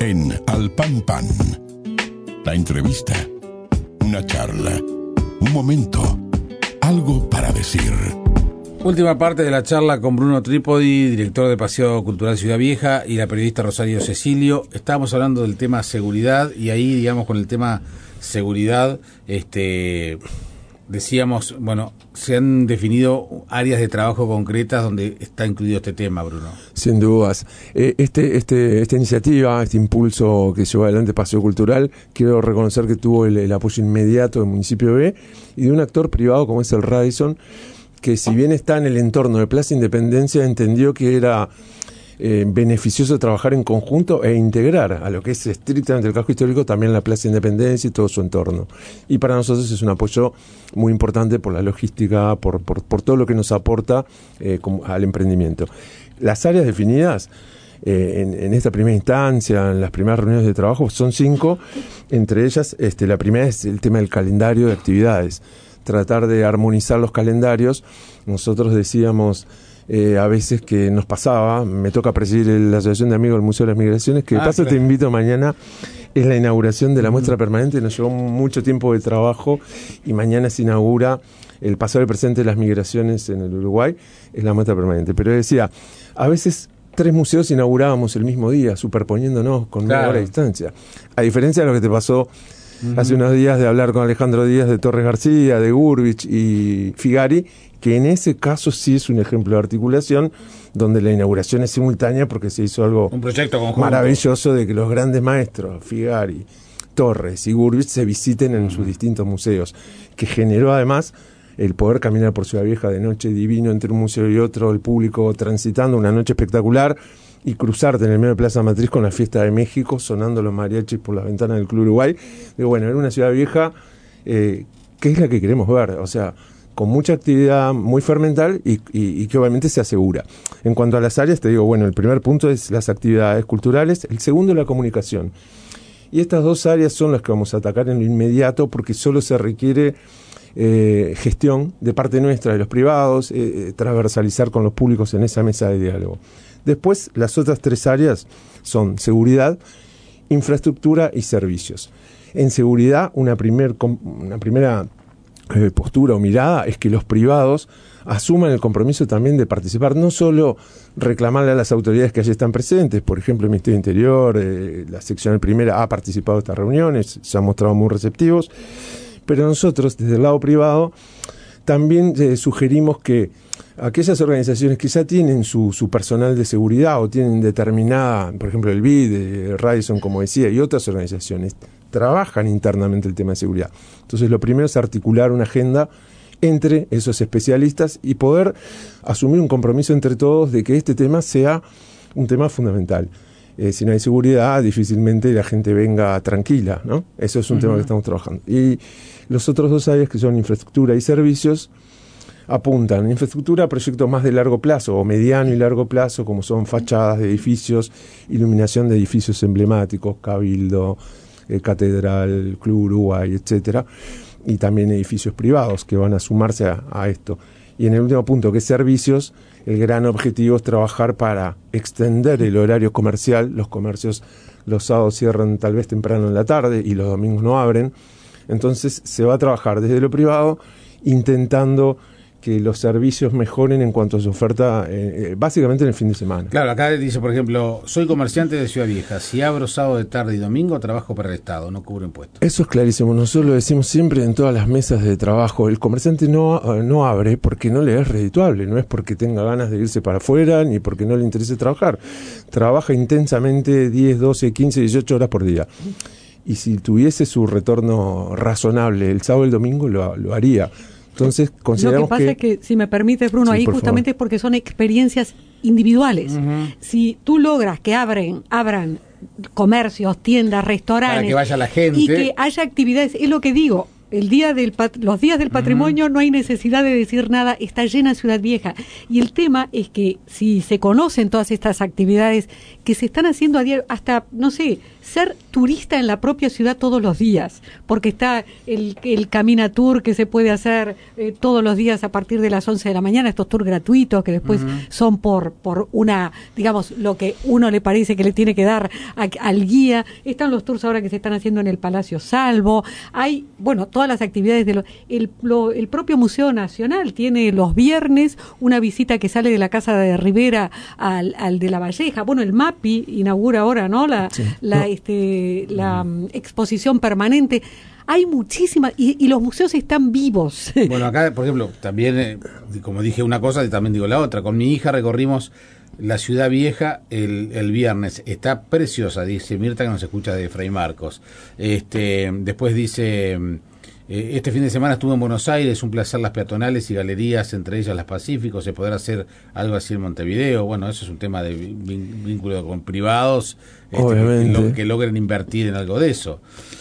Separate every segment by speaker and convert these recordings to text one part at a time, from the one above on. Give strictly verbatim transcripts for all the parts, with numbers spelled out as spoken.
Speaker 1: en Al Pan Pan. La entrevista, una charla, un momento, algo para decir.
Speaker 2: Última parte de la charla con Bruno Trípodi, director de Paseo Cultural Ciudad Vieja, y la periodista Rosario Cecilio. Estábamos hablando del tema seguridad y ahí, digamos, con el tema seguridad, este, decíamos, bueno, se han definido áreas de trabajo concretas donde está incluido este tema, Bruno.
Speaker 3: Sin dudas. Eh, este, este, esta iniciativa, este impulso que llevó adelante Paseo Cultural, quiero reconocer que tuvo el, el apoyo inmediato del municipio B y de un actor privado como es el Radisson, que si bien está en el entorno de Plaza Independencia, entendió que era eh, beneficioso trabajar en conjunto e integrar a lo que es estrictamente el casco histórico también la Plaza Independencia y todo su entorno. Y para nosotros es un apoyo muy importante por la logística, por, por, por todo lo que nos aporta eh, como, al emprendimiento. Las áreas definidas eh, en, en esta primera instancia, en las primeras reuniones de trabajo, son cinco. Entre ellas, este, la primera es el tema del calendario de actividades. Tratar de armonizar los calendarios. Nosotros decíamos eh, a veces que nos pasaba, me toca presidir la Asociación de Amigos del Museo de las Migraciones, que de ah, paso claro. Te invito mañana, es la inauguración de la muestra permanente, nos llevó mucho tiempo de trabajo y mañana se inaugura el pasado y presente de las migraciones en el Uruguay, es la muestra permanente. Pero decía, a veces tres museos inaugurábamos el mismo día, superponiéndonos con claro. una hora de distancia. A diferencia de lo que te pasó Uh-huh. hace unos días de hablar con Alejandro Díaz de Torres García, de Gurvich y Figari, que en ese caso sí es un ejemplo de articulación, donde la inauguración es simultánea porque se hizo algo
Speaker 2: un proyecto conjunto
Speaker 3: maravilloso de que los grandes maestros, Figari, Torres y Gurvich, se visiten en uh-huh. sus distintos museos, que generó además el poder caminar por Ciudad Vieja de noche divino entre un museo y otro, el público transitando, una noche espectacular, y cruzarte en el medio de Plaza Matriz con la fiesta de México, sonando los mariachis por las ventanas del Club Uruguay. Digo, bueno, era una Ciudad Vieja eh, que es la que queremos ver, o sea, con mucha actividad muy fermental y, y, y que obviamente se asegura. En cuanto a las áreas, te digo, bueno, el primer punto es las actividades culturales, el segundo la comunicación. Y estas dos áreas son las que vamos a atacar en lo inmediato porque solo se requiere eh, gestión de parte nuestra, de los privados, eh, transversalizar con los públicos en esa mesa de diálogo. Después, las otras tres áreas son seguridad, infraestructura y servicios. En seguridad, una, primer, una primera eh, postura o mirada es que los privados asuman el compromiso también de participar, no solo reclamarle a las autoridades que allí están presentes, por ejemplo, el Ministerio de Interior, eh, la sección primera ha participado de estas reuniones, se han mostrado muy receptivos, pero nosotros, desde el lado privado, también eh, sugerimos que aquellas organizaciones que ya tienen su, su personal de seguridad o tienen determinada, por ejemplo el B I D, Radisson, como decía, y otras organizaciones, trabajan internamente el tema de seguridad. Entonces lo primero es articular una agenda entre esos especialistas y poder asumir un compromiso entre todos de que este tema sea un tema fundamental. Eh, si no hay seguridad, difícilmente la gente venga tranquila, ¿no? Eso es un uh-huh. tema que estamos trabajando. Y los otros dos áreas, que son infraestructura y servicios, apuntan en infraestructura a proyectos más de largo plazo o mediano y largo plazo, como son fachadas de edificios, iluminación de edificios emblemáticos, Cabildo, eh, Catedral, Club Uruguay, etcétera, y también edificios privados que van a sumarse a, a esto. Y en el último punto, que es servicios, el gran objetivo es trabajar para extender el horario comercial. Los comercios los sábados cierran tal vez temprano en la tarde y los domingos no abren. Entonces se va a trabajar desde lo privado intentando que los servicios mejoren en cuanto a su oferta, eh, básicamente en el fin de semana.
Speaker 2: Claro, acá dice, por ejemplo, soy comerciante de Ciudad Vieja, si abro sábado de tarde y domingo, trabajo para el Estado, no cubro impuestos.
Speaker 3: Eso es clarísimo, nosotros lo decimos siempre en todas las mesas de trabajo, el comerciante no, no abre porque no le es redituable, no es porque tenga ganas de irse para afuera, ni porque no le interese trabajar. Trabaja intensamente diez, doce, quince, dieciocho horas por día. Y si tuviese su retorno razonable el sábado y el domingo, lo, lo haría. Entonces, consideramos
Speaker 4: Lo que pasa que, es que, si me permites, Bruno, sí, ahí justamente favor. Es porque son experiencias individuales. Uh-huh. Si tú logras que abren, abran comercios, tiendas, restaurantes,
Speaker 2: para que vaya la gente
Speaker 4: y que haya actividades, es lo que digo, el día del pat- los días del patrimonio uh-huh. no hay necesidad de decir nada, está llena Ciudad Vieja. Y el tema es que si se conocen todas estas actividades que se están haciendo a diario, hasta, no sé, ser turista en la propia ciudad todos los días, porque está el, el Camina Tour que se puede hacer eh, todos los días a partir de las once de la mañana, estos tours gratuitos que después uh-huh. son por por una, digamos, lo que uno le parece que le tiene que dar a, al guía. Están los tours ahora que se están haciendo en el Palacio Salvo. Hay, bueno, todas las actividades de lo, el, lo, el propio Museo Nacional tiene los viernes una visita que sale de la Casa de Rivera al, al de La Valleja. Bueno, el MAPI inaugura ahora, ¿no? La, sí. la, no. este, la um, exposición permanente. Hay muchísimas, y, y los museos están vivos.
Speaker 2: Bueno, acá, por ejemplo, también, eh, como dije una cosa, y también digo la otra. Con mi hija recorrimos la Ciudad Vieja el, el viernes. Está preciosa, dice Mirta, que nos escucha de Fray Marcos. Este, después dice... Eh, este fin de semana estuve en Buenos Aires, un placer las peatonales y galerías, entre ellas las Pacífico. Se podrá hacer algo así en Montevideo. Bueno, eso es un tema de vínculo con privados, este, que, lo, que logren invertir en algo de eso.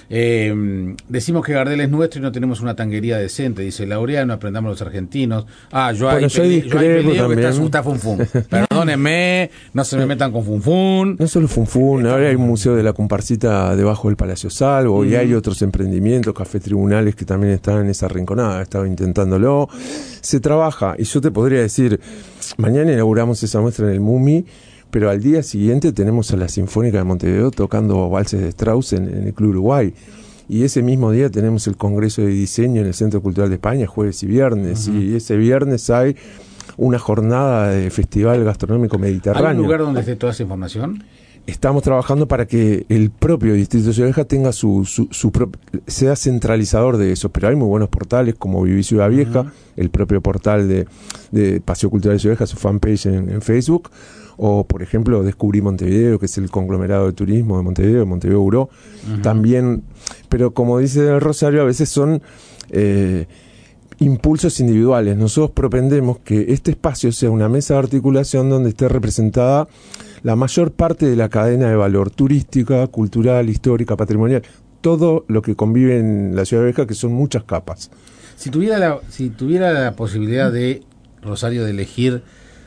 Speaker 2: Eh, decimos que Gardel es nuestro y no tenemos una tanguería decente, dice Laureano. Aprendamos los argentinos. Ah, yo
Speaker 3: bueno,
Speaker 2: ahí
Speaker 3: yo peleé, yo ahí
Speaker 2: peleé que está, está funfun. Perdónenme, no se me metan con funfun.
Speaker 3: No solo funfun, ahora hay un museo de la comparsita debajo del Palacio Salvo mm. y hay otros emprendimientos, café tribunales que también están en esa rinconada. Estaba intentándolo. Se trabaja, y yo te podría decir, mañana inauguramos esa muestra en el MUMI, pero al día siguiente tenemos a la Sinfónica de Montevideo tocando valses de Strauss en, en el Club Uruguay. Y ese mismo día tenemos el Congreso de Diseño en el Centro Cultural de España, jueves y viernes. Uh-huh. Y ese viernes hay una jornada de Festival Gastronómico Mediterráneo.
Speaker 2: ¿Hay un lugar donde esté toda esa información?
Speaker 3: Estamos trabajando para que el propio Distrito de Ciudad Vieja tenga su, su, su pro, sea centralizador de eso, pero hay muy buenos portales como Viví Ciudad Vieja, uh-huh. el propio portal de, de Paseo Cultural de Ciudad Vieja, su fanpage en, en Facebook, o por ejemplo Descubrí Montevideo, que es el conglomerado de turismo de Montevideo, Montevideo Buró, uh-huh. también, pero como dice Rosario, a veces son eh, impulsos individuales. Nosotros propendemos que este espacio sea una mesa de articulación donde esté representada la mayor parte de la cadena de valor turística, cultural, histórica, patrimonial, todo lo que convive en la Ciudad Vieja, que son muchas capas.
Speaker 2: Si tuviera la, si tuviera la posibilidad de, Rosario, de elegir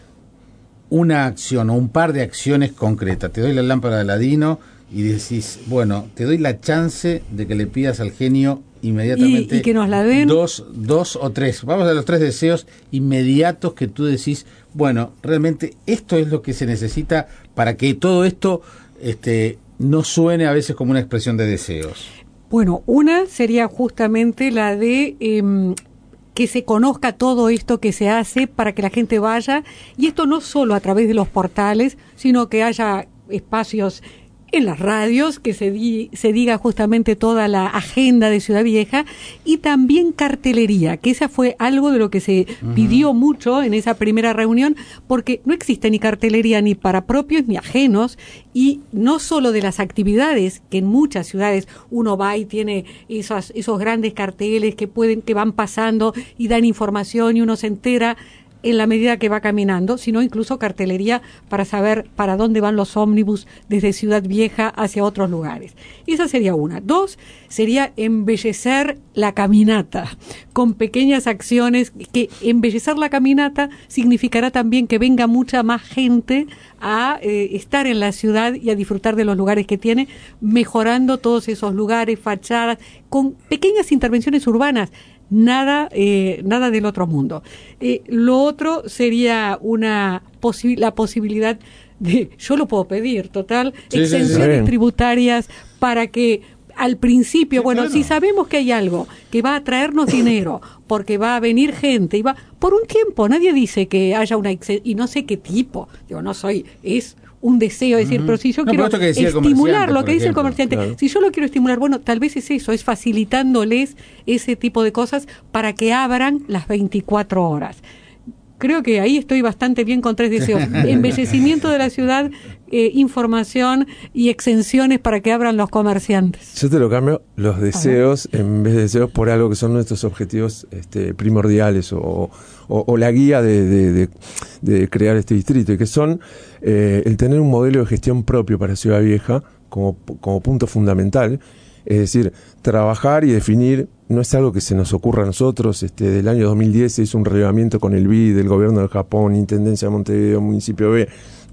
Speaker 2: una acción o un par de acciones concretas, te doy la lámpara de Aladino y decís, bueno, te doy la chance de que le pidas al genio inmediatamente
Speaker 4: y, y que nos la den.
Speaker 2: Dos, dos o tres, vamos a los tres deseos inmediatos que tú decís, bueno, realmente esto es lo que se necesita para que todo esto este, no suene a veces como una expresión de deseos.
Speaker 4: Bueno, una sería justamente la de eh, que se conozca todo esto que se hace para que la gente vaya, y esto no solo a través de los portales, sino que haya espacios en las radios, que se, di, se diga justamente toda la agenda de Ciudad Vieja, y también cartelería, que esa fue algo de lo que se uh-huh. pidió mucho en esa primera reunión, porque no existe ni cartelería ni para propios ni ajenos, y no solo de las actividades, que en muchas ciudades uno va y tiene esos, esos grandes carteles que pueden, que van pasando y dan información y uno se entera en la medida que va caminando, sino incluso cartelería para saber para dónde van los ómnibus desde Ciudad Vieja hacia otros lugares. Esa sería una. Dos, sería embellecer la caminata con pequeñas acciones, que embellecer la caminata significará también que venga mucha más gente a eh, estar en la ciudad y a disfrutar de los lugares que tiene, mejorando todos esos lugares, fachadas, con pequeñas intervenciones urbanas. Nada, eh, nada del otro mundo. Eh, lo otro sería una posi- la posibilidad de, yo lo puedo pedir, total, sí, exenciones sí, sí. tributarias para que al principio, sí, bueno, claro. si sabemos que hay algo que va a traernos dinero, porque va a venir gente, y va por un tiempo, nadie dice que haya una exen- y no sé qué tipo, digo, no soy, es un deseo, es decir, uh-huh. pero si yo no, quiero que estimular lo que dice el comerciante, claro. si yo lo quiero estimular, bueno, tal vez es eso, es facilitándoles ese tipo de cosas para que abran las veinticuatro horas. Creo que ahí estoy bastante bien con tres deseos: embellecimiento de la ciudad, eh, información y exenciones para que abran los comerciantes.
Speaker 3: Yo te lo cambio, los deseos en vez de deseos por algo que son nuestros objetivos este, primordiales o, o, o la guía de, de, de, de crear este distrito, y que son eh, el tener un modelo de gestión propio para Ciudad Vieja como, como punto fundamental. Es decir, trabajar y definir no es algo que se nos ocurra a nosotros. Este, del año dos mil diez se hizo un relevamiento con el B I D, del gobierno de Japón, Intendencia de Montevideo, Municipio B.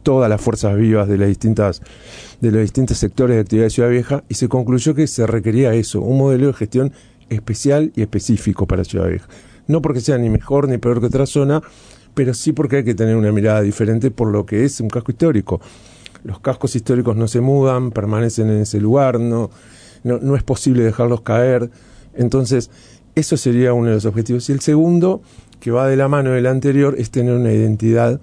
Speaker 3: todas las fuerzas vivas de las distintas de los distintos sectores de actividad de Ciudad Vieja, y se concluyó que se requería eso, un modelo de gestión especial y específico para Ciudad Vieja. No porque sea ni mejor ni peor que otra zona, pero sí porque hay que tener una mirada diferente por lo que es un casco histórico. Los cascos históricos no se mudan, permanecen en ese lugar, no, no, no es posible dejarlos caer. Entonces, eso sería uno de los objetivos. Y el segundo, que va de la mano del anterior, es tener una identidad,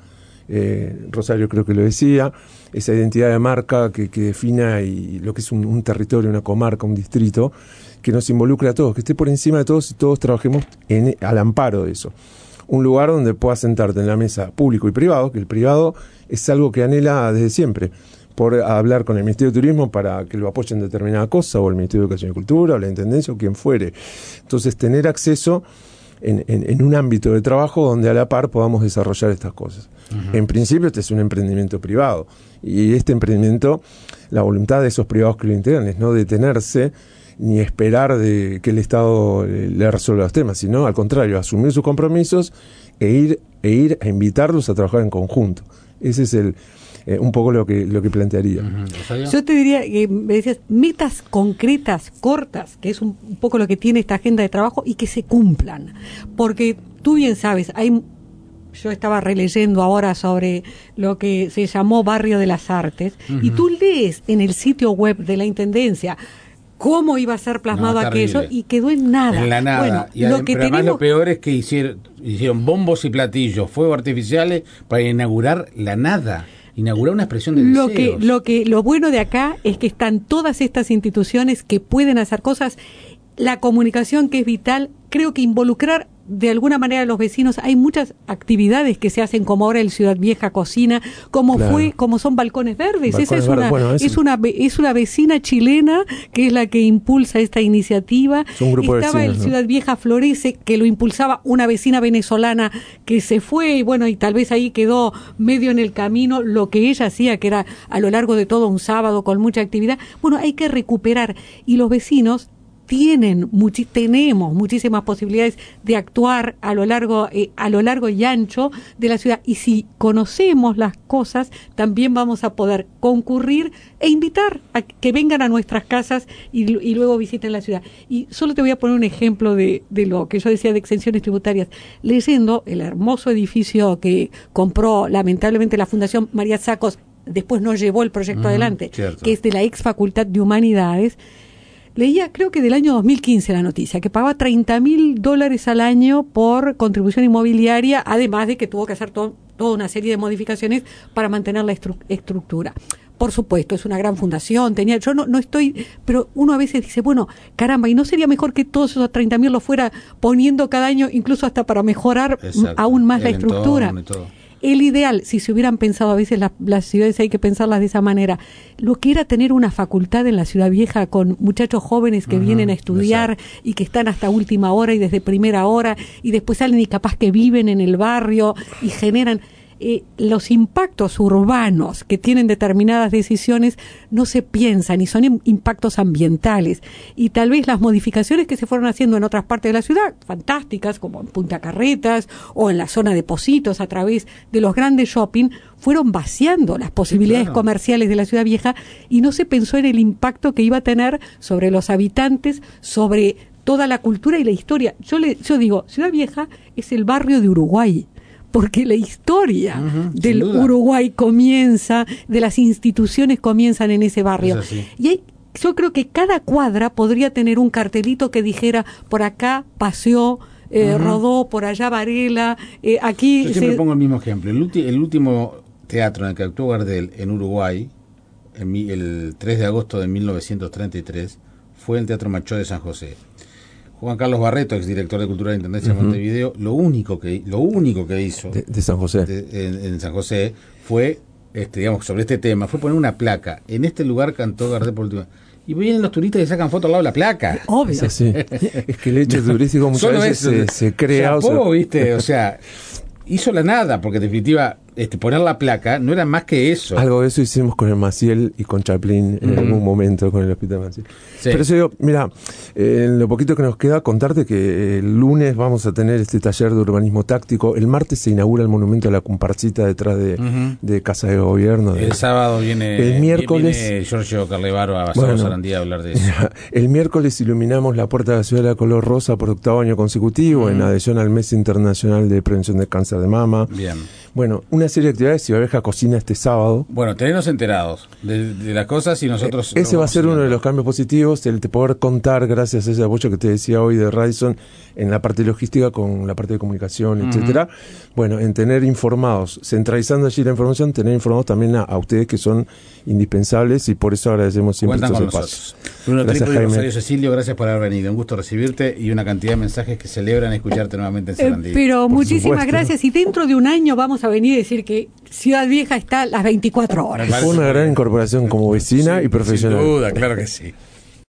Speaker 3: eh, Rosario creo que lo decía, esa identidad de marca que, que defina y lo que es un, un territorio, una comarca, un distrito, que nos involucre a todos, que esté por encima de todos y todos trabajemos en, al amparo de eso. Un lugar donde puedas sentarte en la mesa público y privado, que el privado es algo que anhela desde siempre, por hablar con el Ministerio de Turismo para que lo apoyen en determinada cosa, o el Ministerio de Educación y Cultura, o la Intendencia, o quien fuere. Entonces, tener acceso en, en, en un ámbito de trabajo donde a la par podamos desarrollar estas cosas. Uh-huh. En principio, este es un emprendimiento privado, y este emprendimiento, la voluntad de esos privados que lo integran es no detenerse ni esperar de que el Estado le resuelva los temas, sino al contrario, asumir sus compromisos e ir, e ir a invitarlos a trabajar en conjunto. Ese es el eh, un poco lo que lo que plantearía.
Speaker 4: Uh-huh. Yo te diría que me decías metas concretas, cortas, que es un, un poco lo que tiene esta agenda de trabajo, y que se cumplan. Porque tú bien sabes, hay yo estaba releyendo ahora sobre lo que se llamó Barrio de las Artes, uh-huh. y tú lees en el sitio web de la Intendencia cómo iba a ser plasmado no, aquello, y quedó en nada.
Speaker 2: En la nada.
Speaker 4: Bueno,
Speaker 2: y
Speaker 4: lo que
Speaker 2: además
Speaker 4: tenemos...
Speaker 2: lo peor es que hicieron, hicieron bombos y platillos, fuegos artificiales para inaugurar la nada. Inaugurar una expresión de
Speaker 4: lo
Speaker 2: deseos.
Speaker 4: que lo que lo bueno de acá es que están todas estas instituciones que pueden hacer cosas. La comunicación, que es vital, creo que involucrar de alguna manera a los vecinos. Hay muchas actividades que se hacen, como ahora el Ciudad Vieja Cocina, como claro. fue, como son balcones verdes. Balcones Esa es una, bueno, es, es una es una vecina chilena que es la que impulsa esta iniciativa.
Speaker 3: Un grupo
Speaker 4: Estaba
Speaker 3: de vecinos,
Speaker 4: el Ciudad ¿no? Vieja Florece, que lo impulsaba una vecina venezolana que se fue, y bueno, y tal vez ahí quedó medio en el camino lo que ella hacía, que era a lo largo de todo un sábado con mucha actividad. Bueno, hay que recuperar, y los vecinos tienen muchi- tenemos muchísimas posibilidades de actuar a lo largo eh, a lo largo y ancho de la ciudad, y si conocemos las cosas también vamos a poder concurrir e invitar a que vengan a nuestras casas y, y luego visiten la ciudad. Y solo te voy a poner un ejemplo de, de lo que yo decía de exenciones tributarias, leyendo el hermoso edificio que compró lamentablemente la Fundación María Sacos, después no llevó el proyecto uh-huh, adelante, cierto. Que es de la ex Facultad de Humanidades. Leía, creo que del año dos mil quince la noticia, que pagaba treinta mil dólares al año por contribución inmobiliaria, además de que tuvo que hacer to- toda una serie de modificaciones para mantener la estru- estructura. Por supuesto, es una gran fundación, tenía, yo no, no estoy, pero uno a veces dice, bueno, caramba, ¿y no sería mejor que todos esos treinta mil los fuera poniendo cada año, incluso hasta para mejorar Exacto. aún más el la estructura? El ideal, si se hubieran pensado, a veces las, las ciudades hay que pensarlas de esa manera, lo que era tener una facultad en la Ciudad Vieja con muchachos jóvenes que uh-huh, vienen a estudiar exacto. y que están hasta última hora y desde primera hora, y después salen y capaz que viven en el barrio y generan... Eh, los impactos urbanos que tienen determinadas decisiones no se piensan, y son im- impactos ambientales, y tal vez las modificaciones que se fueron haciendo en otras partes de la ciudad, fantásticas, como en Punta Carretas o en la zona de Pocitos a través de los grandes shopping, fueron vaciando las posibilidades sí, claro. comerciales de la Ciudad Vieja, y no se pensó en el impacto que iba a tener sobre los habitantes, sobre toda la cultura y la historia. Yo le, yo digo, Ciudad Vieja es el barrio de Uruguay, porque la historia uh-huh, del Uruguay comienza, de las instituciones comienzan en ese barrio. Y hay, yo creo que cada cuadra podría tener un cartelito que dijera, por acá paseó, eh, uh-huh. rodó, por allá Varela, eh, aquí...
Speaker 2: Yo siempre se... pongo el mismo ejemplo. El, ulti- el último teatro en el que actuó Gardel en Uruguay, en mi, el tres de agosto de mil novecientos treinta y tres, fue el Teatro Machó de San José. Juan Carlos Barreto, exdirector de Cultura de la Intendencia uh-huh. de Montevideo, lo único que lo único que hizo
Speaker 3: de, de San José
Speaker 2: de, en, en San José fue, este, digamos, sobre este tema, fue poner una placa. En este lugar cantó Gardel por última. Y vienen los turistas y sacan fotos al lado de la placa.
Speaker 4: Obvio.
Speaker 3: Es, así. Es que el hecho turístico muchas veces se, se crea.
Speaker 2: Chapó,
Speaker 3: o sea...
Speaker 2: ¿viste? O sea, hizo la nada, porque en definitiva este, poner la placa no era más que eso.
Speaker 3: Algo de eso hicimos con el Maciel y con Chaplin en mm. algún momento con el Hospital Maciel. Sí. Pero eso yo, mira, eh, en lo poquito que nos queda, contarte que el lunes vamos a tener este taller de urbanismo táctico. El martes se inaugura el monumento a la comparsita detrás de, uh-huh. de Casa de Gobierno. De,
Speaker 2: el sábado viene,
Speaker 3: el miércoles,
Speaker 2: viene Giorgio Carlevaro a Basado bueno, Sarandí a hablar de eso.
Speaker 3: El miércoles iluminamos la puerta de la ciudad de la color rosa por octavo año consecutivo, uh-huh. en adhesión al Mes Internacional de Prevención del Cáncer de Mama.
Speaker 2: Bien.
Speaker 3: Bueno, una serie de actividades. Ciudad Vieja cocina este sábado.
Speaker 2: Bueno, tenernos enterados de, de las cosas y nosotros...
Speaker 3: Eh, ese va a ser uno de los cambios positivos, el de poder contar, gracias a ese apoyo que te decía hoy de Radisson, en la parte logística con la parte de comunicación, uh-huh. etcétera. Bueno, en tener informados, centralizando allí la información, tener informados también a, a ustedes que son indispensables y por eso agradecemos siempre
Speaker 2: Cuentan
Speaker 3: estos
Speaker 2: con
Speaker 3: espacios.
Speaker 2: Nosotros. Bruno Trípodi y Rosario Cecilio, gracias por haber venido. Un gusto recibirte y una cantidad de mensajes que celebran escucharte nuevamente en Sarandí.
Speaker 4: Eh, pero
Speaker 3: por
Speaker 4: muchísimas
Speaker 3: supuesto.
Speaker 4: gracias y dentro de un año vamos a venir a decir que Ciudad Vieja está a las veinticuatro horas.
Speaker 3: Fue una gran incorporación como vecina
Speaker 2: sí,
Speaker 3: y profesional.
Speaker 2: Sin duda, claro que sí.